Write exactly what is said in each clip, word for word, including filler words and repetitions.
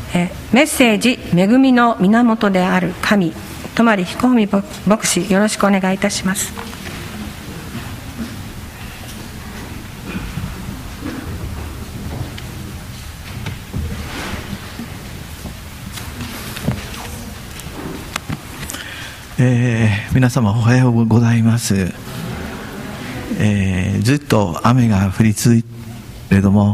えメッセージ恵みの源である神、泊彦文牧師、よろしくお願いいたします。 えー、皆様おはようございます。えー、ずっと雨が降り続いているけれども、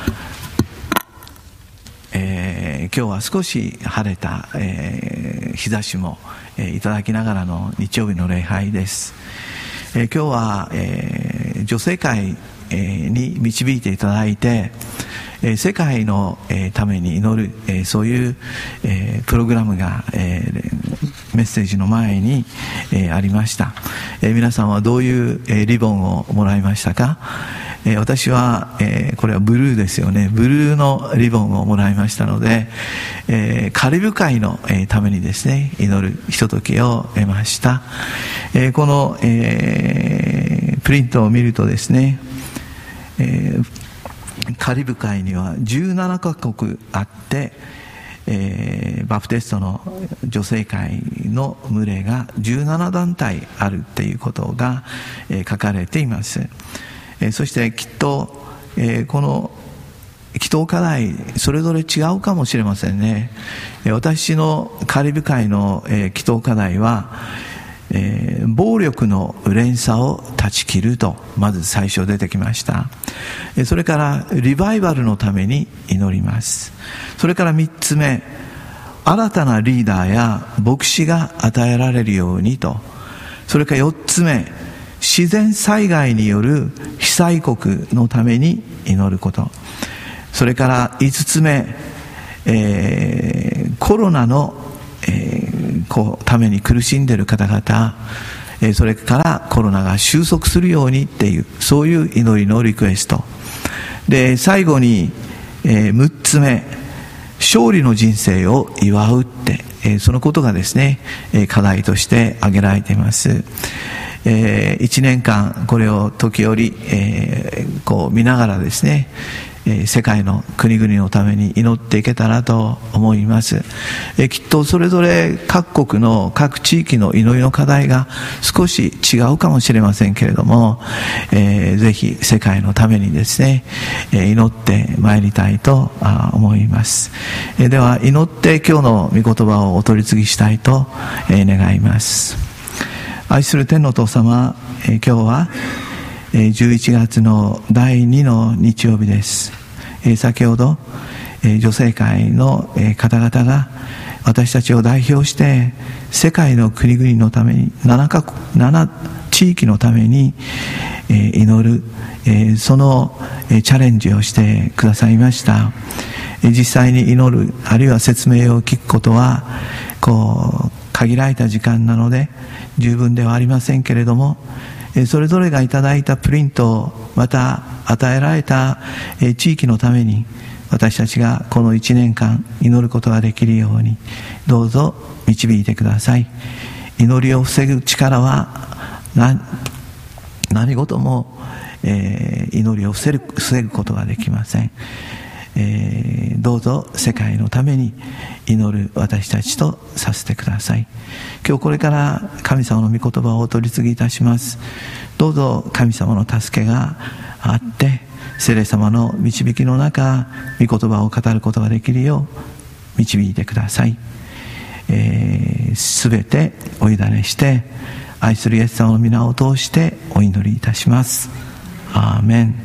えー、今日は少し晴れた、えー、日差しも、えー、いただきながらの日曜日の礼拝です。えー、今日は、えー、女性会、えー、に導いていただいて、えー、世界の、えー、ために祈る、えー、そういう、えー、プログラムが、えー、メッセージの前に、えー、ありました。えー、皆さんはどういう、えー、リボンをもらいましたか？えー、私は、えー、これはブルーですよね。ブルーのリボンをもらいましたので、えー、カリブ海の、えー、ためにですね、祈るひとときを得ました。えー、この、えー、プリントを見るとですね、えー、カリブ海にはじゅうななカ国あって、えー、バプテストの女性会の群れがじゅうななだんたいあるっていうことが、えー、書かれています。えー、そしてきっと、えー、この祈祷課題それぞれ違うかもしれませんね。えー、私のカリブ海の、えー、祈祷課題は、えー、暴力の連鎖を断ち切るとまず最初出てきました。それからリバイバルのために祈ります。それからみっつめ、新たなリーダーや牧師が与えられるようにと。それからよっつめ、自然災害による被災国のために祈ること。それからいつつめ、えー、コロナの、えー、こうために苦しんでいる方々、えー、それからコロナが収束するようにっていう、そういう祈りのリクエストで、最後に、えー、むっつめ、勝利の人生を祝うって、えー、そのことがですね、えー、課題として挙げられています。えー、いちねんかんこれを時折、えー、こう見ながらですね、えー、世界の国々のために祈っていけたらと思います。えー、きっとそれぞれ各国の各地域の祈りの課題が少し違うかもしれませんけれども、えー、ぜひ世界のためにですね、えー、祈ってまいりたいと思います。えー、では祈って今日の御言葉をお取り次ぎしたいと、えー、願います。愛する天のお父様、えー、今日はじゅういちがつのだいにの日曜日です。先ほど女性会の方々が私たちを代表して世界の国々のためにななかこくなな地域のために祈る、そのチャレンジをしてくださいました。実際に祈る、あるいは説明を聞くことはこう限られた時間なので十分ではありませんけれども、それぞれがいただいたプリントをまた与えられた地域のために私たちがこのいちねんかん祈ることができるようにどうぞ導いてください。祈りを防ぐ力は 何, 何事も、えー、祈りを防ぐ、防ぐことができません。えー、どうぞ世界のために祈る私たちとさせてください。今日これから神様の御言葉をお取り次ぎいたします。どうぞ神様の助けがあって聖霊様の導きの中御言葉を語ることができるよう導いてください。すべ、えー、てお委ねして愛するイエス様の皆を通してお祈りいたします。アーメン。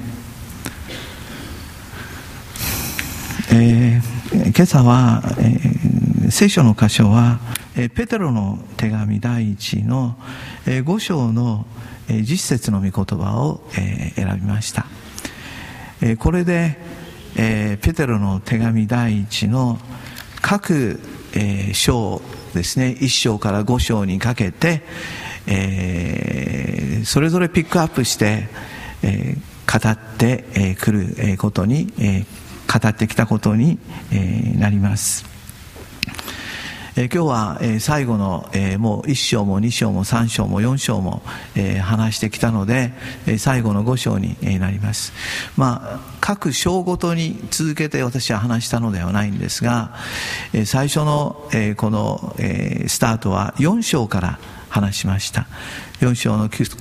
えー、今朝は、えー、聖書の箇所は、えー、ペテロの手紙第一の、えー、ご章の、えー、じゅっ節の御言葉を、えー、選びました。えー、これで、えー、ペテロの手紙第一の各、えー、章ですね、いっ章からご章にかけて、えー、それぞれピックアップして、えー、語ってく、えー、る、えー、ことに、えー語ってきたことになります。 えー、今日は、えー、最後の、えー、もういっ章もに章もさん章もよん章も、えー、話してきたので、えー、最後のご章に、えー、なります。まあ各章ごとに続けて私は話したのではないんですが、えー、最初の、えー、この、えー、スタートはよん章から話しました。よん章の 9,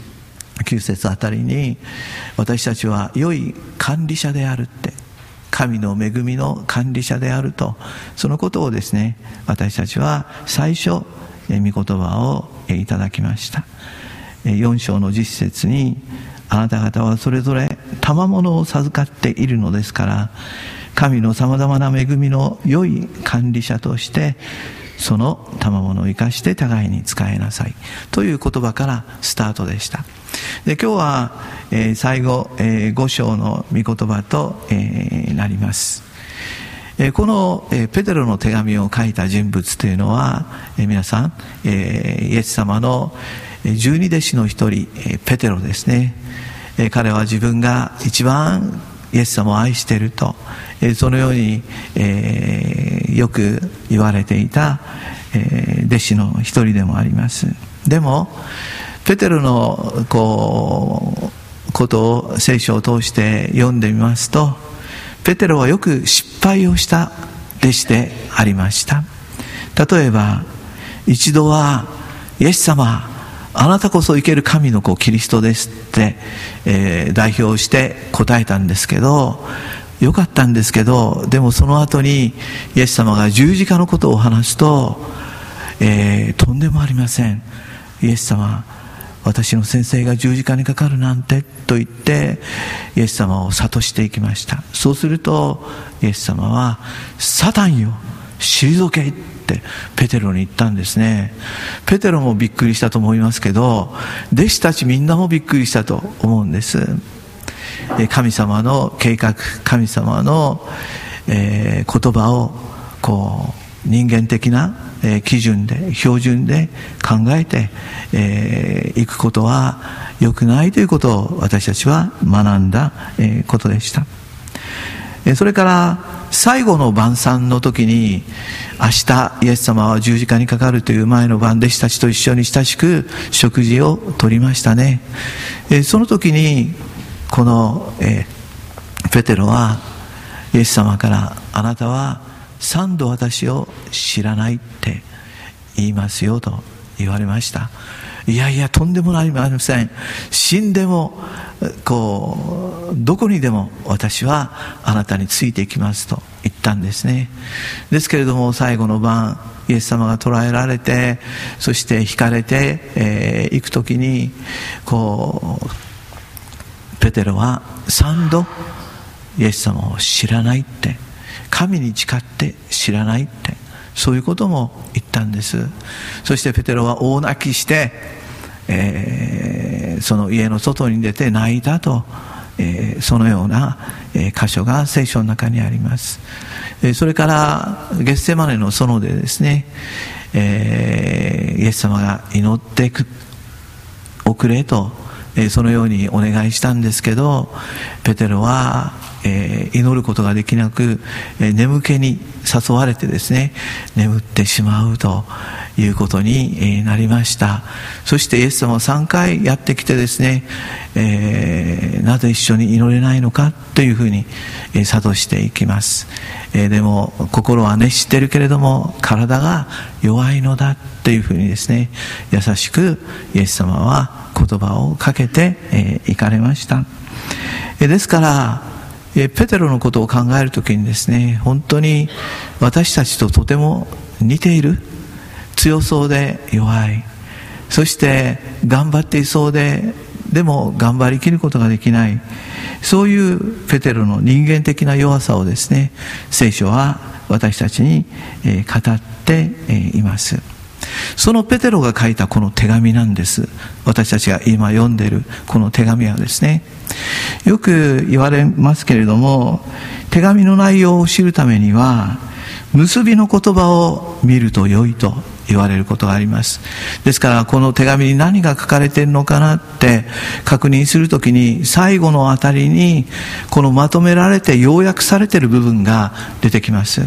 9節あたりに、私たちは良い管理者であるって、神の恵みの管理者であると、そのことをですね、私たちは最初御言葉をいただきました。よん章のじゅっ節に、あなた方はそれぞれ賜物を授かっているのですから、神のさまざまな恵みの良い管理者としてその賜物を生かして互いに使いなさいという言葉からスタートでした。で、今日は、えー、最後、えー、ご章の御言葉と、えー、なります。えー、この、えー、ペテロの手紙を書いた人物というのは、えー、皆さん、えー、イエス様の十二弟子の一人、えー、ペテロですね。えー、彼は自分が一番イエス様を愛していると、えー、そのように、えー、よく言われていた、えー、弟子の一人でもあります。でもペテロのこうことを聖書を通して読んでみますと、ペテロはよく失敗をした弟子でありました。例えば一度は、イエス様、あなたこそ生ける神の子キリストですって、えー、代表して答えたんですけど、よかったんですけど、でもその後にイエス様が十字架のことを話すと、えー、とんでもありません、イエス様、私の先生が十字架にかかるなんてと言ってイエス様を諭していきました。そうするとイエス様は、サタンよ退けってペテロに言ったんですね。ペテロもびっくりしたと思いますけど、弟子たちみんなもびっくりしたと思うんです。神様の計画、神様の、えー、言葉をこう人間的な基準で標準で考えてい、えー、くことは良くないということを私たちは学んだ、えー、ことでした。それから最後の晩餐の時に、明日イエス様は十字架にかかるという前の晩、弟子たちと一緒に親しく食事をとりましたね。その時にこの、えー、ペテロはイエス様から、あなたは三度私を知らないって言いますよと言われました。いやいや、とんでもありません、死んでもこうどこにでも私はあなたについていきますと言ったんですね。ですけれども最後の晩、イエス様が捕らえられて、そして引かれて、えー、行く時にこうペテロは三度イエス様を知らないって、神に誓って知らないって、そういうことも言ったんです。そしてペテロは大泣きして、えー、その家の外に出て泣いたと、えー、そのような、えー、箇所が聖書の中にあります。えー、それからゲッセマネの園でですね、えー、イエス様が祈っておくれと、えー、そのようにお願いしたんですけど、ペテロはえー、祈ることができなく、えー、眠気に誘われてですね、眠ってしまうということに、えー、なりました。そしてイエス様はさんかいやってきてですね、えー、なぜ一緒に祈れないのかというふうに、えー、諭していきます。えー、でも心は熱してるけれども体が弱いのだというふうにですね、優しくイエス様は言葉をかけて、えー、行かれました。えー、ですからペテロのことを考えるときにですね、本当に私たちととても似ている。強そうで弱い、そして頑張っていそうででも頑張りきることができない、そういうペテロの人間的な弱さをですね、聖書は私たちに語っています。そのペテロが書いたこの手紙なんです。私たちが今読んでいるこの手紙はですね、よく言われますけれども、手紙の内容を知るためには結びの言葉を見ると良いと言われることがあります。ですからこの手紙に何が書かれているのかなって確認するときに、最後のあたりにこのまとめられて要約されている部分が出てきます。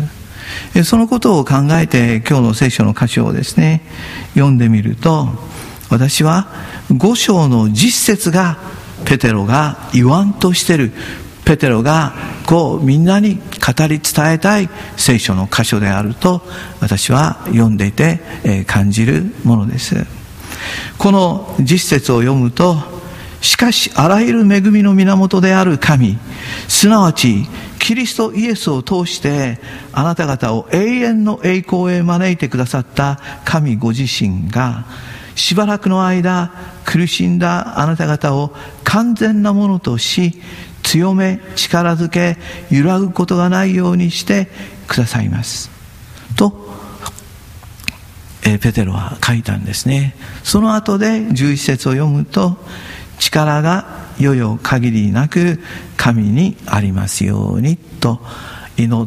そのことを考えて今日の聖書の箇所をですね読んでみると、私は五章の実節がペテロが言わんとしてる、ペテロがこうみんなに語り伝えたい聖書の箇所であると私は読んでいて感じるものです。この実節を読むと、しかしあらゆる恵みの源である神、すなわちキリストイエスを通してあなた方を永遠の栄光へ招いてくださった神ご自身が、しばらくの間苦しんだあなた方を完全なものとし、強め力づけ揺らぐことがないようにしてくださいますと、えー、ペテロは書いたんですね。その後でじゅういち節を読むと、力がよよ限りなく神にありますようにと祈って、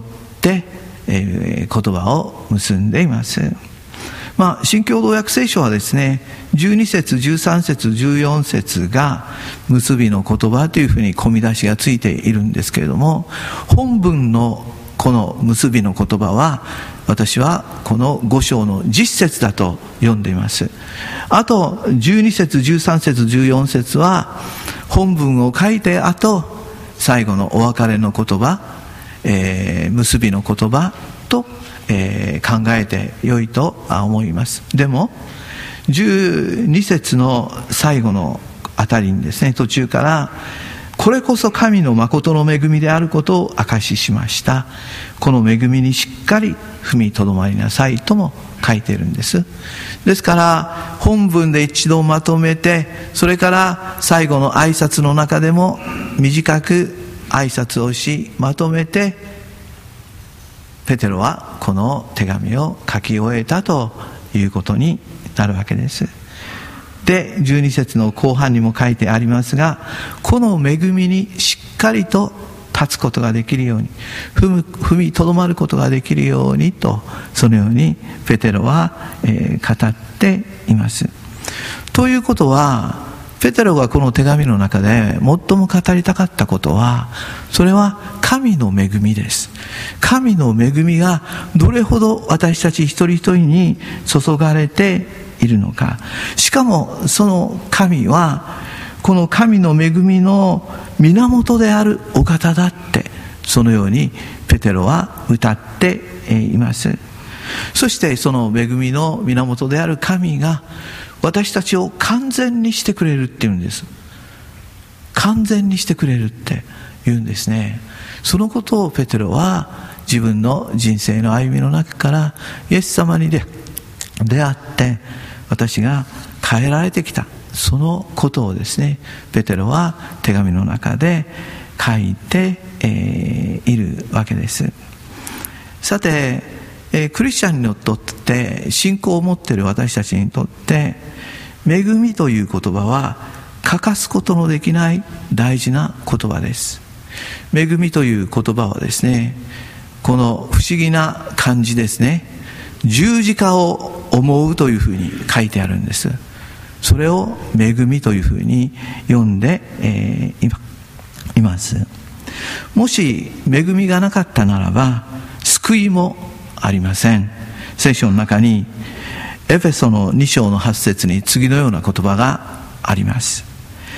えー、言葉を結んでいます。まあ、新共同訳聖書はですね、じゅうに節、じゅうさん節、じゅうよん節が結びの言葉というふうに込み出しがついているんですけれども、本文のこの結びの言葉は私はこの五章の実節だと読んでいます。あとじゅうに節、じゅうさん節、じゅうよん節は本文を書いてあと最後のお別れの言葉、えー、結びの言葉とえー、考えてよいと思います。でもじゅうに節の最後のあたりにですね、途中からこれこそ神の誠の恵みであることを証ししました、この恵みにしっかり踏みとどまりなさいとも書いているんです。ですから本文で一度まとめて、それから最後の挨拶の中でも短く挨拶をしまとめて、ペテロはこの手紙を書き終えたということになるわけです。で、じゅうに節の後半にも書いてありますが、この恵みにしっかりと立つことができるように、踏む、踏みとどまることができるようにと、そのようにペテロは、えー、語っています。ということは、ペテロがこの手紙の中で最も語りたかったことは、それは神の恵みです。神の恵みがどれほど私たち一人一人に注がれているのか。しかもその神はこの神の恵みの源であるお方だって、そのようにペテロは歌っています。そしてその恵みの源である神が私たちを完全にしてくれるっていうんです。完全にしてくれるって言うんですね。そのことをペテロは自分の人生の歩みの中からイエス様に出会って私が変えられてきた、そのことをですね、ペテロは手紙の中で書いて、えー、いるわけです。さて、えー、クリスチャンにとって信仰を持っている私たちにとって恵みという言葉は欠かすことのできない大事な言葉です。恵みという言葉はですね、この不思議な漢字ですね、十字架を思うというふうに書いてあるんです。それを恵みというふうに読んで、えー、います。もし恵みがなかったならば救いもありません。聖書の中にエフェソのに章のはち節に次のような言葉があります。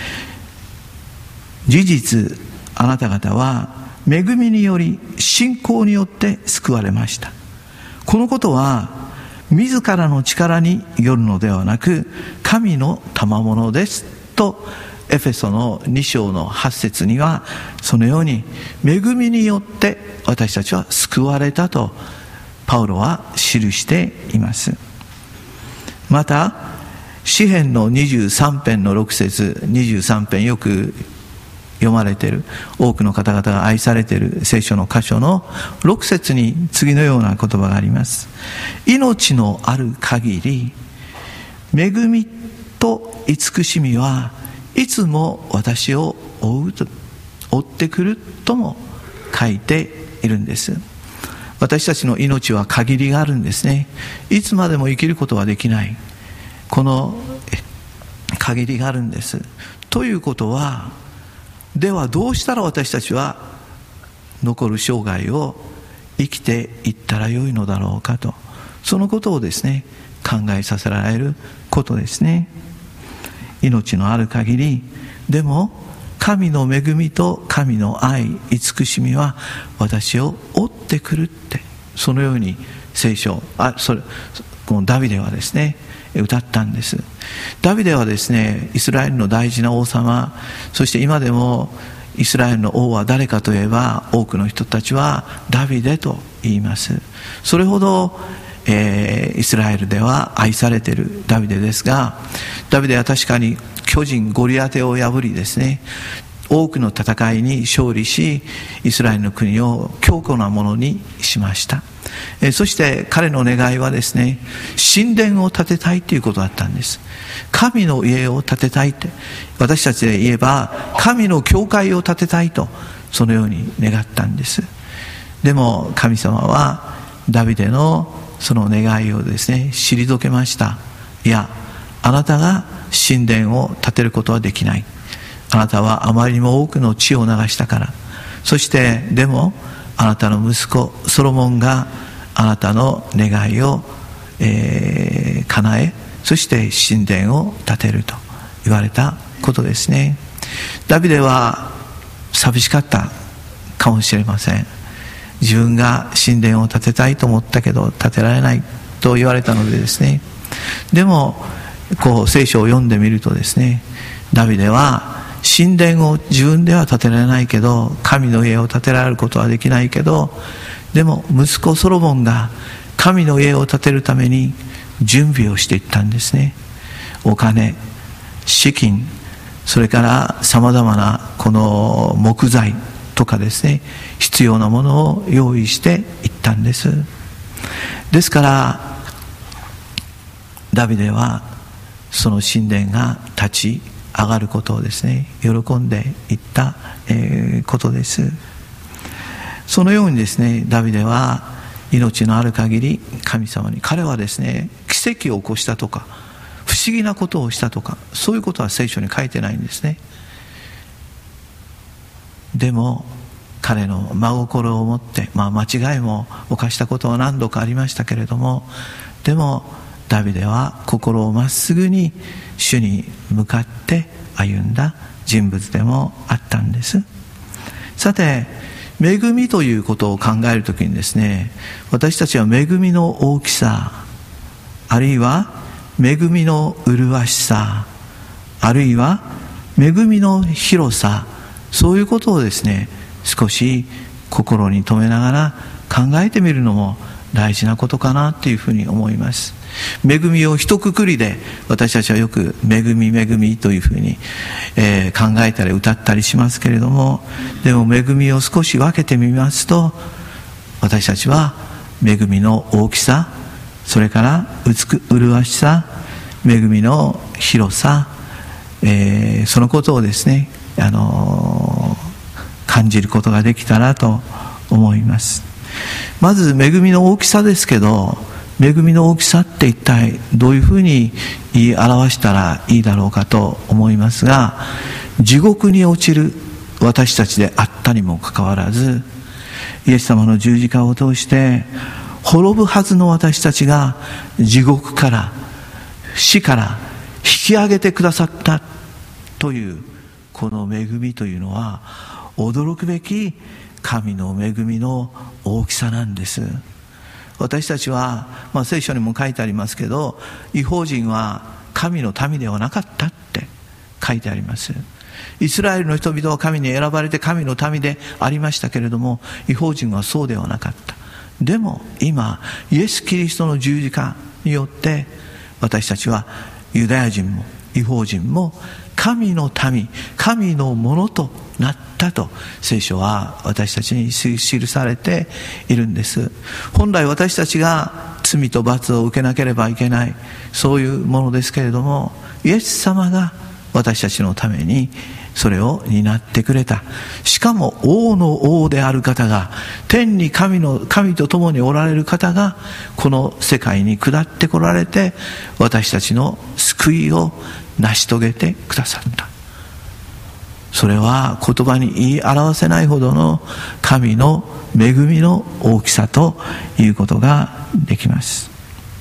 事実あなた方は恵みにより信仰によって救われました。このことは自らの力によるのではなく神の賜物ですと、エフェソのに章のはち節にはそのように恵みによって私たちは救われたとパウロは記しています。また詩編のにじゅうさん編のろく節、にじゅうさん編よく読まれている、多くの方々が愛されている聖書の箇所のろく節に次のような言葉があります。命のある限り恵みと慈しみはいつも私を追うと追ってくるとも書いているんです。私たちの命は限りがあるんですね。いつまでも生きることはできない、この限りがあるんです。ということは、ではどうしたら私たちは残る生涯を生きていったらよいのだろうかと、そのことをですね考えさせられることですね。命のある限り、でも神の恵みと神の愛、慈しみは私を追ってくるって、そのように聖書、あそれこのダビデはですね歌ったんです。ダビデはですねイスラエルの大事な王様、そして今でもイスラエルの王は誰かといえば、多くの人たちはダビデと言います。それほど、えー、イスラエルでは愛されているダビデですが、ダビデは確かに巨人ゴリアテを破りですね、多くの戦いに勝利し、イスラエルの国を強固なものにしました。えー、そして彼の願いはですね、神殿を建てたいということだったんです。神の家を建てたいって、私たちで言えば神の教会を建てたいと、そのように願ったんです。でも神様はダビデのその願いをですね退けました。いや、あなたが神殿を建てることはできない。あなたはあまりにも多くの血を流したから。そしてでもあなたの息子ソロモンがあなたの願いを、えー、叶え、そして神殿を建てると言われたことですね。ダビデは寂しかったかもしれません。自分が神殿を建てたいと思ったけど建てられないと言われたのでですね、でもこう聖書を読んでみるとですね、ダビデは神殿を自分では建てられないけど、神の家を建てられることはできないけど、でも息子ソロモンが神の家を建てるために準備をしていったんですね。お金、資金、それからさまざまなこの木材とかですね、必要なものを用意していったんです。ですからダビデはその神殿が立ち上がることをですね喜んでいった、えー、ことです。そのようにですね、ダビデは命のある限り神様に、彼はですね奇跡を起こしたとか不思議なことをしたとか、そういうことは聖書に書いてないんですね。でも彼の真心を持って、まあ、間違いも犯したことは何度かありましたけれども、でもダビデは心をまっすぐに主に向かって歩んだ人物でもあったんです。さて、恵みということを考えるときにですね、私たちは恵みの大きさ、あるいは恵みの麗しさ、あるいは恵みの広さ、そういうことをですね少し心に留めながら考えてみるのも大事なことかなというふうに思います。恵みを一括りで私たちはよく恵み恵みというふうに、えー、考えたり歌ったりしますけれども、でも恵みを少し分けてみますと、私たちは恵みの大きさ、それから麗しさ、恵みの広さ、えー、そのことをですね、あのー、感じることができたらと思います。まず恵みの大きさですけど、恵みの大きさって一体どういうふうに言い表したらいいだろうかと思いますが、地獄に落ちる私たちであったにもかかわらず、イエス様の十字架を通して滅ぶはずの私たちが地獄から死から引き上げてくださったというこの恵みというのは、驚くべき神の恵みの大きさなんです。私たちは、まあ、聖書にも書いてありますけど、異邦人は神の民ではなかったって書いてあります。イスラエルの人々は神に選ばれて神の民でありましたけれども、異邦人はそうではなかった。でも今イエス・キリストの十字架によって私たちはユダヤ人も異邦人も神の民、神のものとなったと聖書は私たちに記されているんです。本来私たちが罪と罰を受けなければいけない、そういうものですけれども、イエス様が私たちのためにそれを担ってくれた。しかも王の王である方が、天に神の神と共におられる方がこの世界に下ってこられて、私たちの救いを成し遂げてくださった。 それは言葉に言い表せないほどの神の恵みの大きさということができます。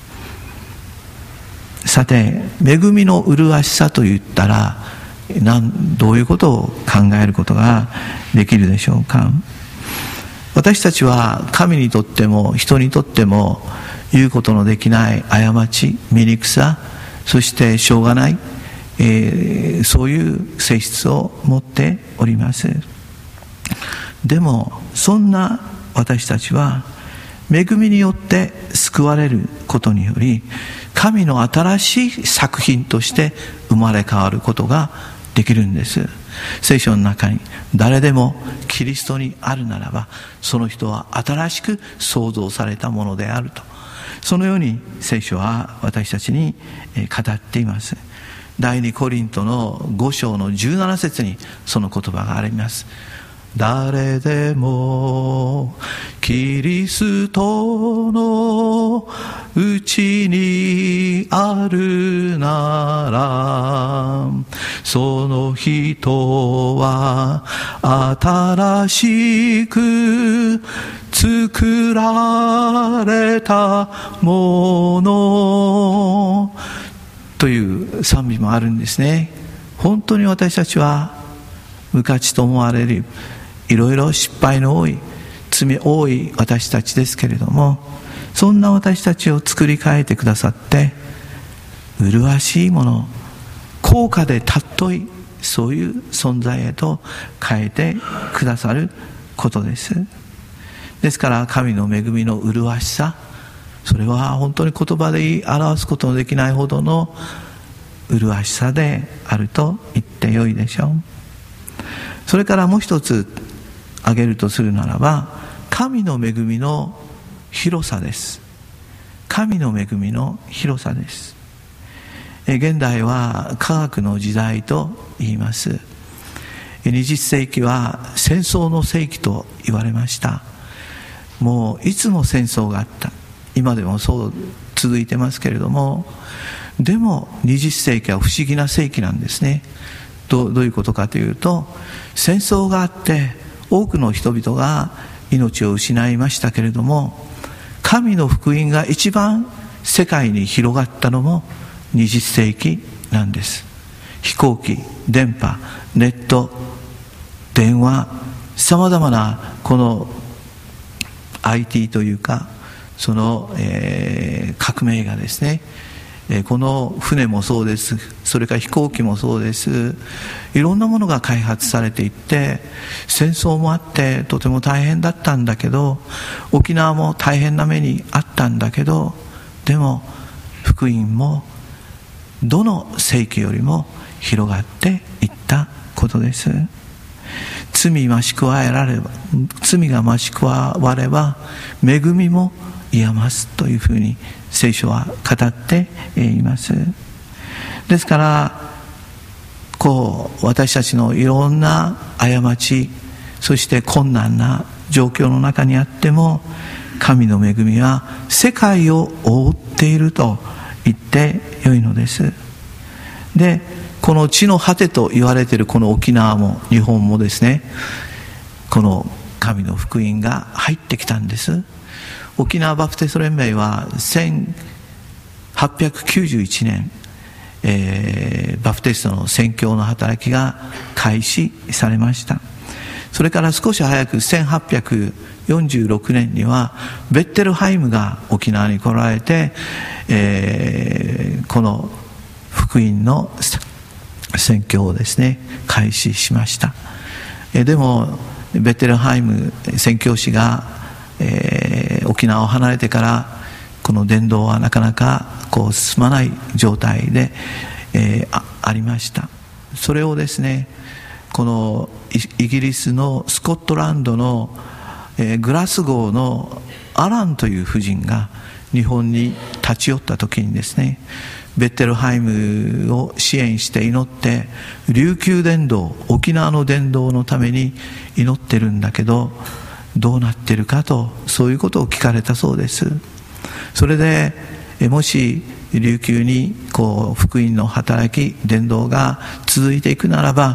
さて、恵みの麗しさといったらなんどういうことを考えることができるでしょうか。私たちは神にとっても人にとっても言うことのできない過ち、醜さ、そしてしょうがない、えー、そういう性質を持っております。でもそんな私たちは恵みによって救われることにより、神の新しい作品として生まれ変わることができるんです。聖書の中に、誰でもキリストにあるならばその人は新しく創造されたものであると、そのように聖書は私たちに語っています。第二コリントのご章のじゅうなな節にその言葉があります。誰でもキリストのうちにあるなら、その人は新しく作られたものという賛美もあるんですね。本当に私たちは無価値と思われる、いろいろ失敗の多い、罪多い私たちですけれども、そんな私たちを作り変えてくださって、麗しいもの、高価で尊い、そういう存在へと変えてくださることです。ですから神の恵みの麗しさ、それは本当に言葉で言い表すことのできないほどの麗しさであると言ってよいでしょう。それからもう一つ挙げるとするならば、神の恵みの広さです。神の恵みの広さです。現代は科学の時代と言います。にじゅっ世紀は戦争の世紀と言われました。もういつも戦争があった。今でもそう続いてますけれども、でもにじゅっ世紀は不思議な世紀なんですね。どう、どういうことかというと、戦争があって多くの人々が命を失いましたけれども、神の福音が一番世界に広がったのもにじゅっ世紀なんです。飛行機、電波、ネット、電話、さまざまなこの アイティー というか、その、えー、革命がですね、この船もそうです。それから飛行機もそうです。いろんなものが開発されていって、戦争もあってとても大変だったんだけど、沖縄も大変な目にあったんだけど、でも福音もどの世紀よりも広がっていったことです。罪増し加えられば、罪が増し加われば恵みも癒ますというふうに聖書は語っています。ですからこう私たちのいろんな過ち、そして困難な状況の中にあっても、神の恵みは世界を覆っていると言ってよいのです。で、この地の果てと言われているこの沖縄も日本もですね、この神の福音が入ってきたんです。沖縄バプテスト連盟はせんはっぴゃくきゅうじゅういちねん、えー、バプテストの宣教の働きが開始されました。それから少し早くせんはっぴゃくよんじゅうろくねんにはベッテルハイムが沖縄に来られて、えー、この福音の宣教をですね開始しました。えー、でもベッテルハイム宣教師が、えー、沖縄を離れてからこの伝道はなかなかこう進まない状態で、えー、あ, ありました。それをですね、このイギリスのスコットランドの、えー、グラスゴーのアランという婦人が日本に立ち寄った時にですね、ベッテルハイムを支援して祈って、琉球伝道、沖縄の伝道のために祈ってるんだけどどうなってるかと、そういうことを聞かれたそうです。それでもし琉球にこう福音の働き伝道が続いていくならば、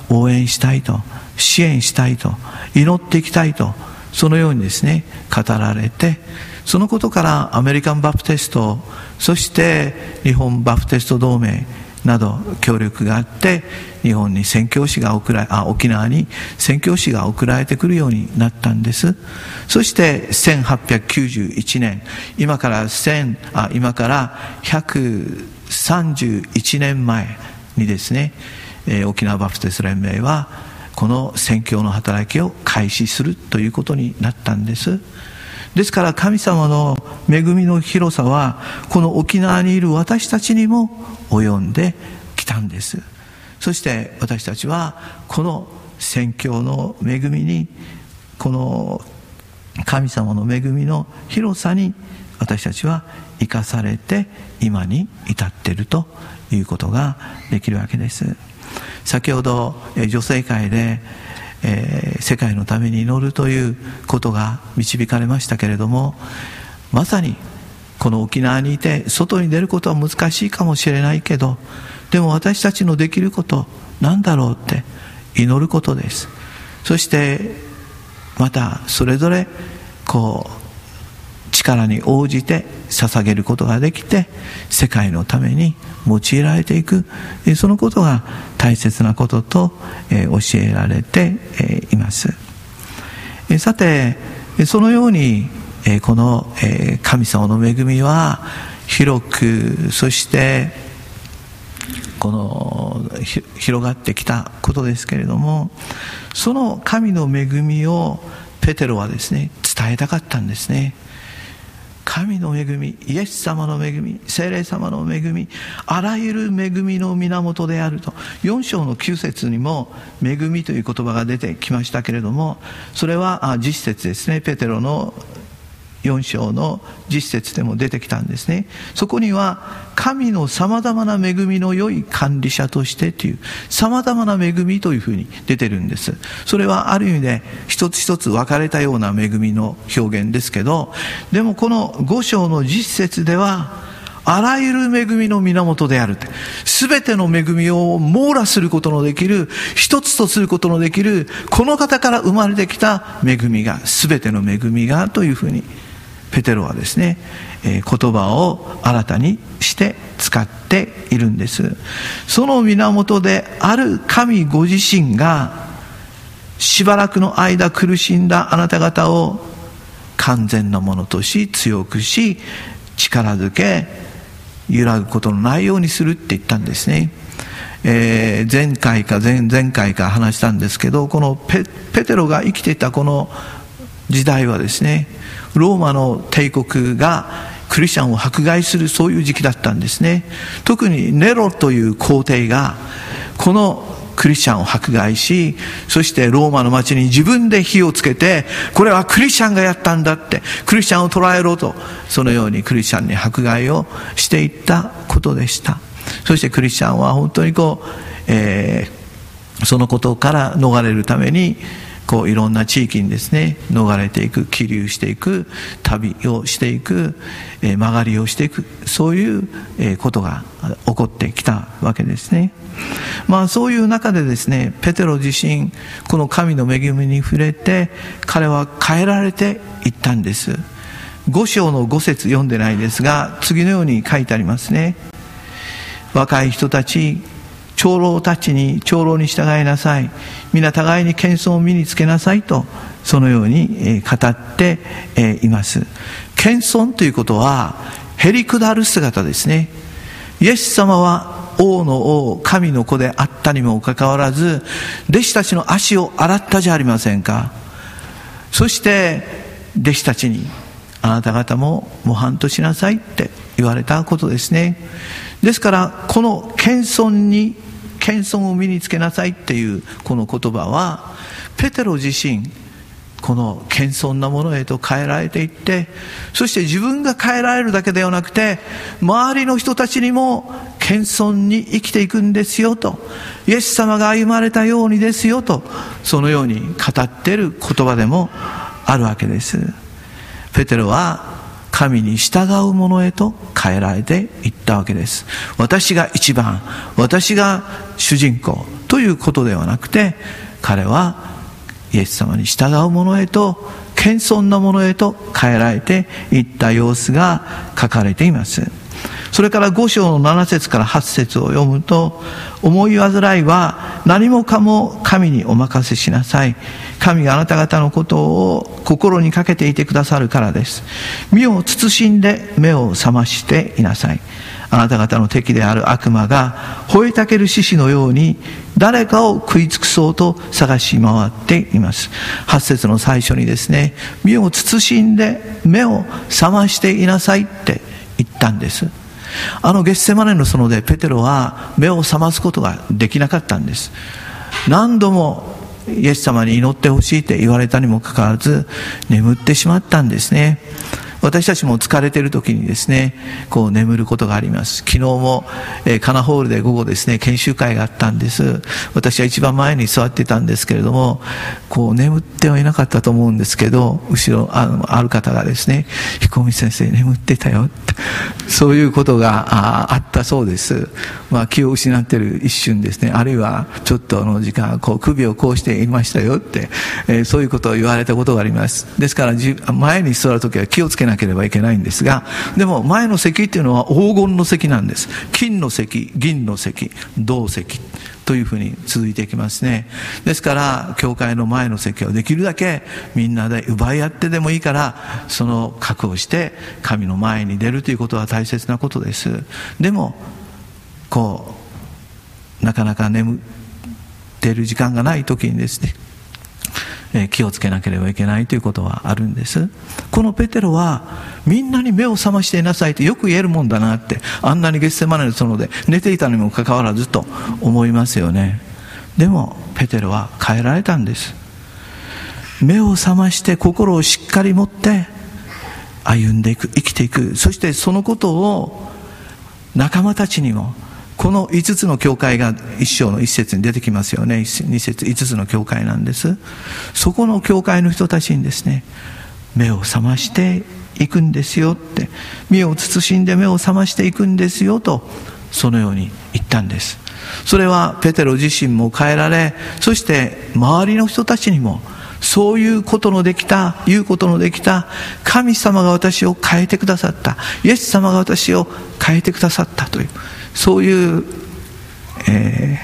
応援したいと、支援したいと、祈っていきたいと、そのようにですね語られて、そのことからアメリカンバプテスト、そして日本バプテスト同盟など協力があって、日本に宣教師が送らあ沖縄に宣教師が送られてくるようになったんです。そしてせんはっぴゃくきゅうじゅういちねん、今から千あ今からひゃくさんじゅういちねんまえにですね、えー、沖縄バプテスト連盟はこの宣教の働きを開始するということになったんです。ですから神様の恵みの広さはこの沖縄にいる私たちにも及んできたんです。そして私たちはこの宣教の恵みに、この神様の恵みの広さに私たちは生かされて今に至っているということができるわけです。先ほど女性会で、えー、世界のために祈るということが導かれましたけれども、まさにこの沖縄にいて外に出ることは難しいかもしれないけど、でも私たちのできることなんだろうって祈ることです。そしてまたそれぞれこう力に応じて捧げることができて、世界のために用いられていく、そのことが大切なことと教えられています。さて、そのようにこの神様の恵みは広く、そしてこの広がってきたことですけれども、その神の恵みをペテロはですね伝えたかったんですね。神の恵み、イエス様の恵み、聖霊様の恵み、あらゆる恵みの源であると、よん章のきゅう節にも恵みという言葉が出てきましたけれども、それは実節ですね。ペテロのよん章の実節でも出てきたんですね。そこには神のさまざまな恵みの良い管理者としてというさまざまな恵みというふうに出てるんです。それはある意味で一つ一つ分かれたような恵みの表現ですけど、でもこのご章の実節ではあらゆる恵みの源であるって、すべての恵みを網羅することのできる、一つとすることのできるこの方から生まれてきた恵みが、すべての恵みがというふうにペテロはですね、えー、言葉を新たにして使っているんです。その源である神ご自身がしばらくの間苦しんだあなた方を完全なものとし、強くし、力づけ、揺らぐことのないようにするって言ったんですね。えー、前回か前々回か話したんですけど、この ペ, ペテロが生きていたこの時代はですね、ローマの帝国がクリスチャンを迫害する、そういう時期だったんですね。特にネロという皇帝がこのクリスチャンを迫害し、そしてローマの町に自分で火をつけて、これはクリスチャンがやったんだって、クリスチャンを捕らえろと、そのようにクリスチャンに迫害をしていったことでした。そしてクリスチャンは本当にこう、えー、そのことから逃れるためにこういろんな地域にですね逃れていく、起立していく、旅をしていく、えー、曲がりをしていく、そういう、えー、ことが起こってきたわけですね。まあそういう中でですね、ペテロ自身この神の恵みに触れて、彼は変えられていったんです。ご章のご節読んでないですが、次のように書いてありますね。若い人たち、長老たちに長老に従いなさい、皆互いに謙遜を身につけなさいと、そのように語っています。謙遜ということはへりくだる姿ですね。イエス様は王の王、神の子であったにもかかわらず、弟子たちの足を洗ったじゃありませんか。そして弟子たちに、あなた方も模範としなさいって言われたことですね。ですからこの謙遜に謙遜を身につけなさいっていうこの言葉は、ペテロ自身この謙遜なものへと変えられていって、そして自分が変えられるだけではなくて、周りの人たちにも謙遜に生きていくんですよと、イエス様が歩まれたようにですよと、そのように語っている言葉でもあるわけです。ペテロは神に従うものへと変えられていったわけです。私が一番、私が主人公といいうことではなくて、彼はイエス様に従う者へと謙遜な者へと変えられていった様子が書かれています。それからご章のなな節からはち節を読むと、思い煩いは何もかも神にお任せしなさい。神があなた方のことを心にかけていてくださるからです。身を慎んで目を覚ましていなさい。あなた方の敵である悪魔が吠えたける獅子のように誰かを食い尽くそうと探し回っています。はち節の最初にですね、身を慎んで目を覚ましていなさいって言ったんです。あのゲッセマネの園でペテロは目を覚ますことができなかったんです。何度もイエス様に祈ってほしいって言われたにもかかわらず眠ってしまったんですね。私たちも疲れている時にですね、こう眠ることがあります。昨日も、えー、カナホールで午後ですね、研修会があったんです。私は一番前に座ってたんですけれども、こう眠ってはいなかったと思うんですけど、後ろ あ, ある方がですね、彦美先生眠ってたよって、そういうことが あ, あったそうです。まあ、気を失っている一瞬ですね、あるいはちょっとの時間こう首をこうしていましたよって、えー、そういうことを言われたことがあります。ですから前に座るときは気をつけなければいけないんですが、でも前の席っていうのは黄金の席なんです。金の席、銀の席、銅席というふうに続いていきますね。ですから教会の前の席をできるだけみんなで奪い合ってでもいいから、その覚悟して神の前に出るということは大切なことです。でもこうなかなか眠っている時間がない時にですね、気をつけなければいけないということはあるんです。このペテロはみんなに目を覚ましていなさいってよく言えるもんだなって、あんなにゲッセマネの園で寝ていたにもかかわらずと思いますよね。でもペテロは変えられたんです。目を覚まして心をしっかり持って歩んでいく、生きていく。そしてそのことを仲間たちにも、このいつつの教会が一章の一節に出てきますよね。二節、いつつの教会なんです。そこの教会の人たちにですね、目を覚ましていくんですよって、身を慎んで目を覚ましていくんですよと、そのように言ったんです。それはペテロ自身も変えられ、そして周りの人たちにもそういうことのできた、言うことのできた、神様が私を変えてくださった、イエス様が私を変えてくださったという、そういう、え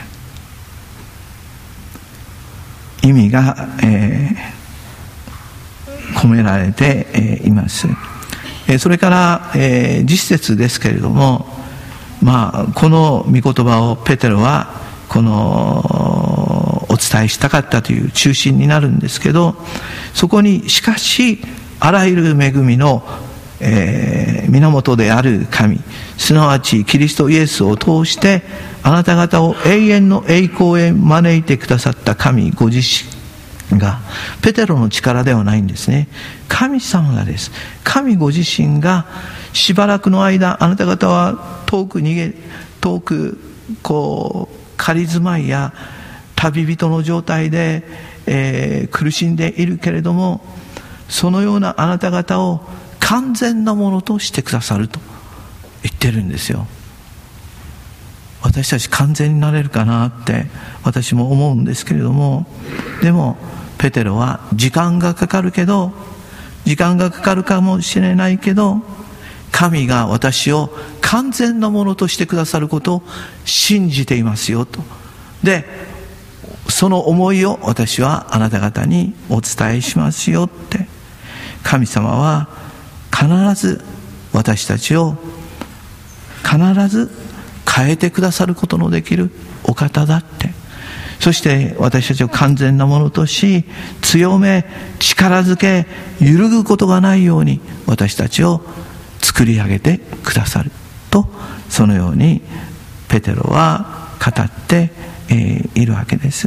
ー、意味が、えー、込められて、えー、います。えー、それから、えー、実節ですけれども、まあ、この御言葉をペテロはこのお伝えしたかったという中心になるんですけど、そこにしかしあらゆる恵みのえー、源である神、すなわちキリストイエスを通してあなた方を永遠の栄光へ招いてくださった神ご自身が、ペテロの力ではないんですね。神様がです。神ご自身がしばらくの間、あなた方は遠く逃げ、遠くこう仮住まいや旅人の状態で、えー、苦しんでいるけれども、そのようなあなた方を完全なものとしてくださると言ってるんですよ。私たち完全になれるかなって私も思うんですけれども、でもペテロは時間がかかるけど、時間がかかるかもしれないけど、神が私を完全なものとしてくださることを信じていますよと。で、その思いを私はあなた方にお伝えしますよって。神様は必ず私たちを必ず変えてくださることのできるお方だって。そして私たちを完全なものとし、強め、力づけ、揺るぐことがないように私たちを作り上げてくださると、そのようにペテロは語って、えー、いるわけです。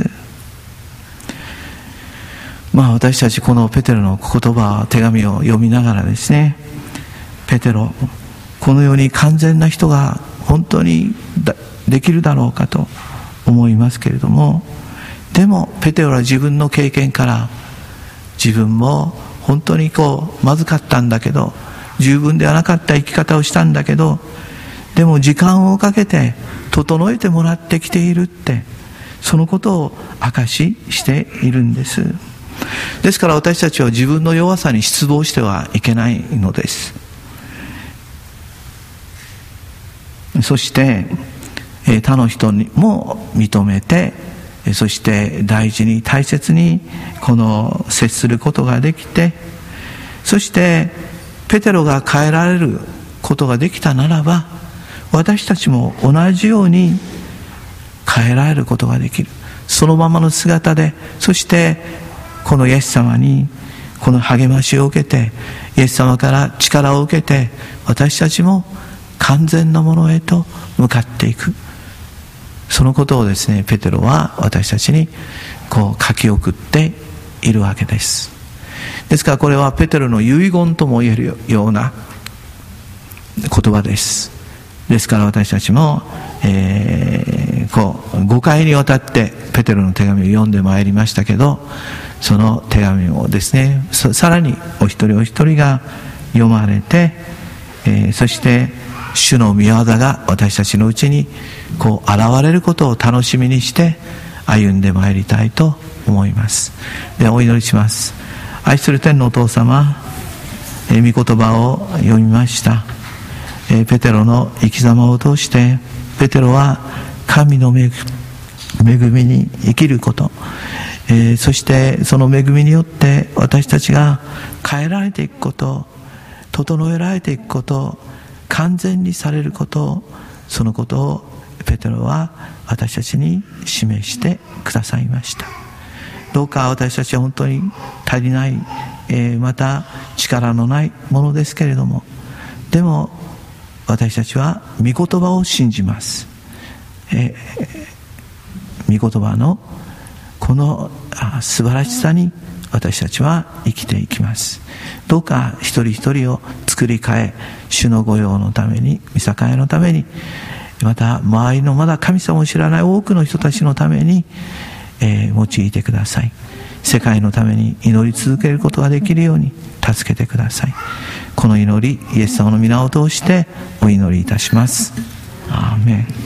まあ私たちこのペテロの言葉、手紙を読みながらですね、ペテロ、このように完全な人が本当にできるだろうかと思いますけれども、でもペテロは自分の経験から、自分も本当にこうまずかったんだけど、十分ではなかった生き方をしたんだけど、でも時間をかけて整えてもらってきているって、 そのことを証ししているんです。ですから私たちは自分の弱さに失望してはいけないのです。そして他の人にも認めて、そして大事に大切にこの接することができて、そしてペテロが変えられることができたならば、私たちも同じように変えられることができる。そのままの姿で、そしてこのイエス様にこの励ましを受けて、イエス様から力を受けて、私たちも完全なものへと向かっていく。そのことをですね、ペテロは私たちにこう書き送っているわけです。ですからこれはペテロの遺言とも言えるような言葉です。ですから私たちも、えー、こうごかいにわたってペテロの手紙を読んでまいりましたけど、その手紙をですね、さらにお一人お一人が読まれて、えー、そして主の御業が私たちのうちにこう現れることを楽しみにして歩んでまいりたいと思います。ではお祈りします。愛する天のお父様、えー、御言葉を読みました。えー、ペテロの生き様を通して、ペテロは神の恵みに生きること、えー、そしてその恵みによって私たちが変えられていくこと、整えられていくこと、完全にされること、そのことをペテロは私たちに示してくださいました。どうか私たちは本当に足りない、えー、また力のないものですけれども、でも私たちは御言葉を信じます。えー、御言葉のこの素晴らしさに私たちは生きていきます。どうか一人一人を作り変え、主の御用のために、御栄のために、また周りのまだ神様を知らない多くの人たちのために、えー、用いてください。世界のために祈り続けることができるように助けてください。この祈り、イエス様の皆を通してお祈りいたします。アーメン。